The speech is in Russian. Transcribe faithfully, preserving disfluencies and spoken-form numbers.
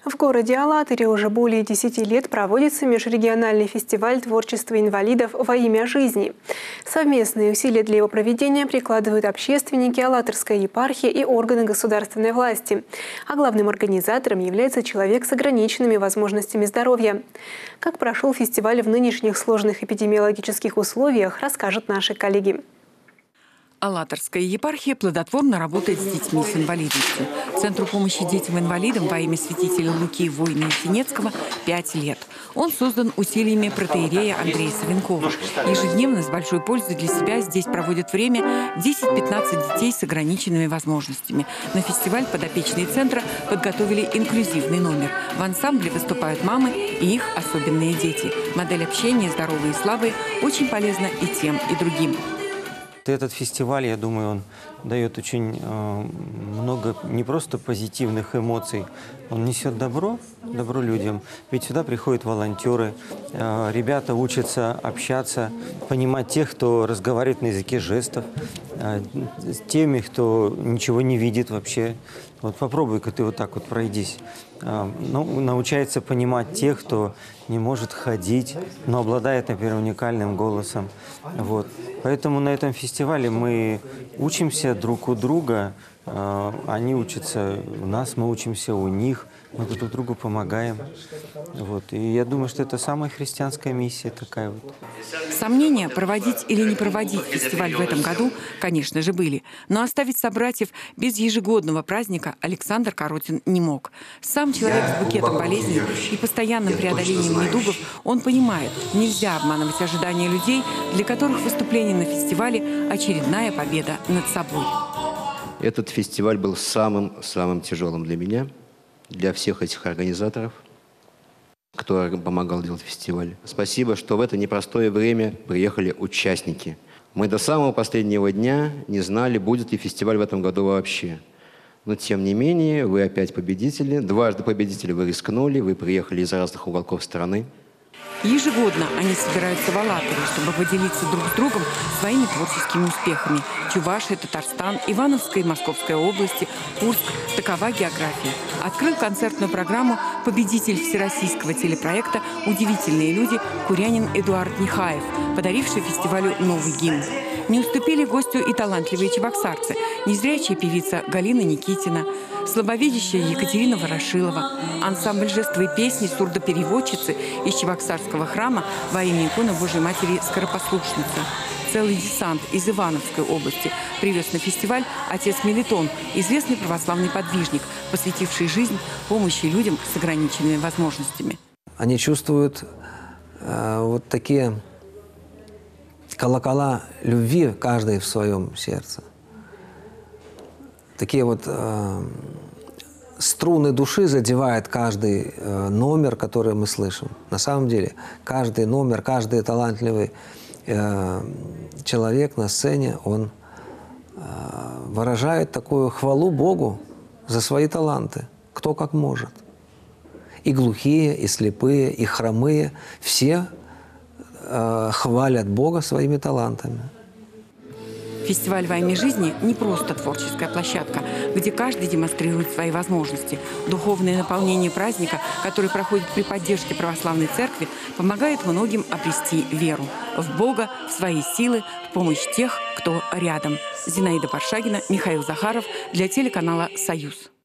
В городе Алатыре уже более десяти лет проводится межрегиональный фестиваль творчества инвалидов «Во имя жизни». Совместные усилия для его проведения прикладывают общественники, Алатырской епархии и органы государственной власти. А главным организатором является человек с ограниченными возможностями здоровья. Как прошел фестиваль в нынешних сложных эпидемиологических условиях, расскажут наши коллеги. Алатырская епархия плодотворно работает с детьми с инвалидностью. Центру помощи детям-инвалидам во имя святителя Луки Воина Синецкого пять лет. Он создан усилиями протоиерея Андрея Савенкова. Ежедневно с большой пользой для себя здесь проводят время десять-пятнадцать детей с ограниченными возможностями. На фестиваль подопечные центра подготовили инклюзивный номер. В ансамбле выступают мамы и их особенные дети. Модель общения «Здоровые и слабые» очень полезна и тем, и другим. Этот фестиваль, я думаю, он дает очень э, много не просто позитивных эмоций, он несет добро, добро людям. Ведь сюда приходят волонтеры, э, ребята учатся общаться, понимать тех, кто разговаривает на языке жестов, э, с теми, кто ничего не видит вообще. Вот попробуй-ка ты вот так вот пройдись. Э, ну, научается понимать тех, кто не может ходить, но обладает, например, уникальным голосом. Вот. Поэтому на этом фестивале мы учимся друг у друга, э, они учатся у нас, мы учимся у них, мы друг другу помогаем. Вот. И я думаю, что это самая христианская миссия такая вот. Сомнения, проводить или не проводить фестиваль в этом году, конечно же, были. Но оставить собратьев без ежегодного праздника Александр Коротин не мог. Сам человек с букетом болезней и постоянным преодолением недугов, он понимает, нельзя обманывать ожидания людей, для которых выступление на фестивале – очередная победа над собой. Этот фестиваль был самым-самым тяжелым для меня, для всех этих организаторов, кто помогал делать фестиваль. Спасибо, что в это непростое время приехали участники. Мы до самого последнего дня не знали, будет ли фестиваль в этом году вообще. Но тем не менее, вы опять победители. Дважды победители, вы рискнули, вы приехали из разных уголков страны. Ежегодно они собираются в Алатыре, чтобы поделиться друг с другом своими творческими успехами. Чувашия, Татарстан, Ивановская и Московская области, Курск – такова география. Открыл концертную программу победитель всероссийского телепроекта «Удивительные люди» курянин Эдуард Нехаев, подаривший фестивалю новый гимн. Не уступили гостю и талантливые чебоксарцы, незрячая певица Галина Никитина, слабовидящая Екатерина Ворошилова, ансамбль жестовой песни сурдопереводчицы из Чебоксарского храма во имя иконы Божьей Матери Скоропослушницы. Целый десант из Ивановской области привез на фестиваль отец Мелитон, известный православный подвижник, посвятивший жизнь помощи людям с ограниченными возможностями. Они чувствуют э, вот такие колокола любви, каждый в своем сердце. Такие вот э, струны души задевает каждый э, номер, который мы слышим. На самом деле, каждый номер, каждый талантливый э, человек на сцене, он э, выражает такую хвалу Богу за свои таланты, кто как может. И глухие, и слепые, и хромые, все э, хвалят Бога своими талантами. Фестиваль «Во имя жизни» не просто творческая площадка, где каждый демонстрирует свои возможности. Духовное наполнение праздника, который проходит при поддержке православной церкви, помогает многим обрести веру в Бога, в свои силы, в помощь тех, кто рядом. Зинаида Паршагина, Михаил Захаров для телеканала «Союз».